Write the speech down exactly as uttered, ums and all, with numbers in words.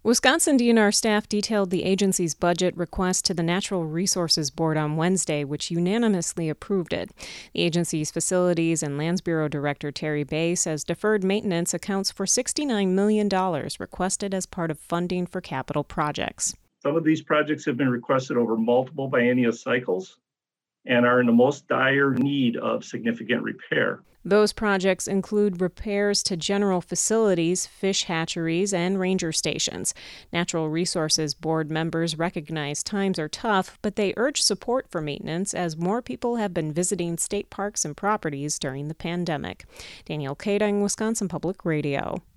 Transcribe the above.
Wisconsin D N R staff detailed the agency's budget request to the Natural Resources Board on Wednesday, which unanimously approved it. The agency's Facilities and Lands Bureau Director Terry Bay says deferred maintenance accounts for sixty-nine million dollars requested as part of funding for capital projects. Some of these projects have been requested over multiple biennial cycles and are in the most dire need of significant repair. Those projects include repairs to general facilities, fish hatcheries, and ranger stations. Natural Resources Board members recognize times are tough, but they urge support for maintenance as more people have been visiting state parks and properties during the pandemic. Danielle Kading, Wisconsin Public Radio.